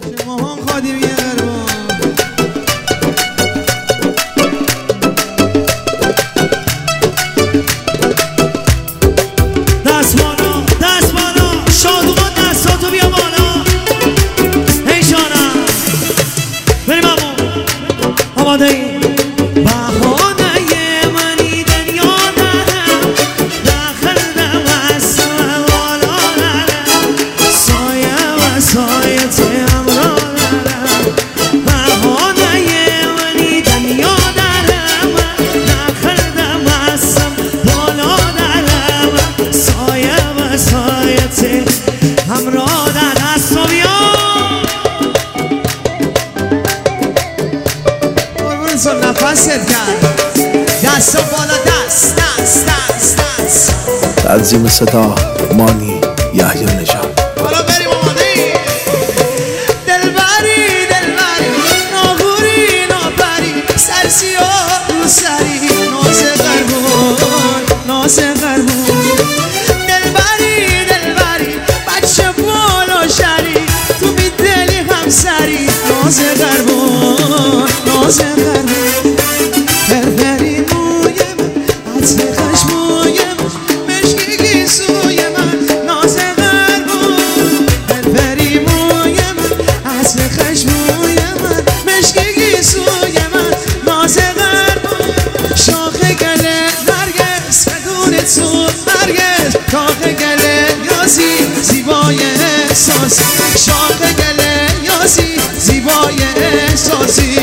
شما خادیم یه قربان دست بالا دست بالا شادومان دستاتو بیا بالا هی جانم بریم امون آماده ای نفست کرد دست بالا دست دست دست دست تنظیم صدا مانی یحیی نژاد حالا بریم آماده دلبری دلبری ناغوری ناپری سرسی و روسری ناز قربون ناز قربون دلبری دلبری بچه بالا شری تو می دلی همسری ناز قربون ناز قربون زیبای احساسی شاخ گله یاسی زیبای احساسی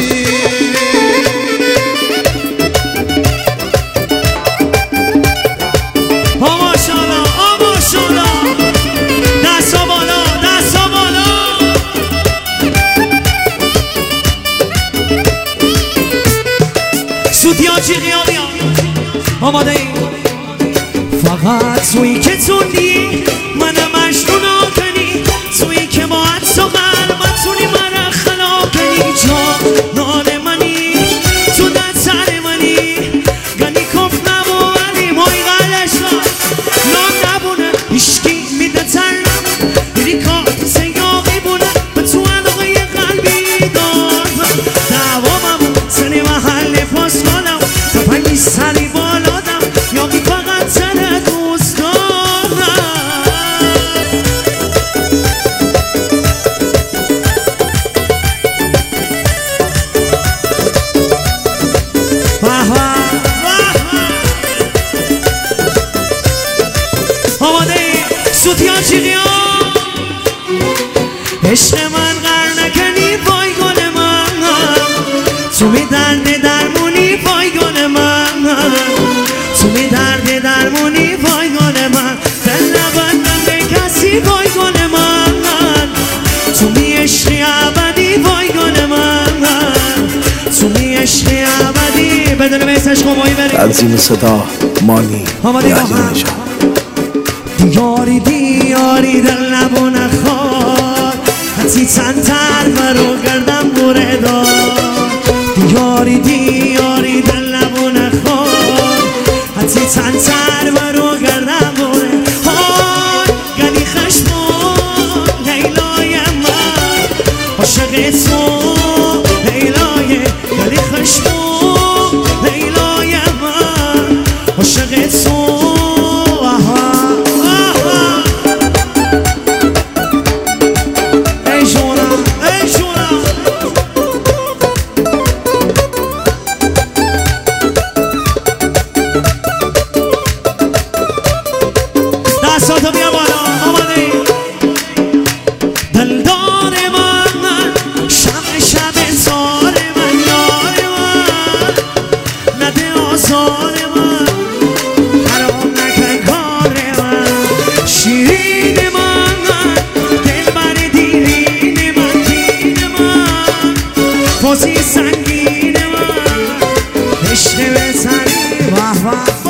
آماشالا آماشالا دستا بالا دستا بالا سوتیا چیقیا بیا آماده ای فقط توی که توندی منم مجنونا کنی توی که با عدس و قلبتونی من خلا کنی جانان منی تو دستر منی گنی کف نبو علی مای غلش را نان نبونه هشکی میده ترم بری کار سیاقی بونه به تو علاقه قلبی دارم دوامم سنی محل پاسخالم تا پنگی سری بالادم یاقی فقط سر دوست دارم سوتیا چیقیا عشق من غر نکنی وای گل من تو می درد درمونی وای گل من تو می درد درمونی وای گل من دل نبندم به کسی وای گل من تو می عشقی ابدی وای گل من تو می عشقی ابدی بدون بیسش خمایی بریم تنظیم صدا مانی یحیی نژاد دیاری دیاری در لب و نخواد حتی چند تر برو گردم بوره دار دیاری دیاری در لب و نخواد حتی چند تر برو گردم بوره های گلی خشمون لیلای من عاشق تو لیلای گلی خشمون لیلای من عاشق تو دستاتو بیا بالا آماده دلدار من شب شب زار من یار من نده آزار من حرام نکن کار من شیرین من دلبر دیرین من دین من فوزی سنگین من عشق بزنی واه واه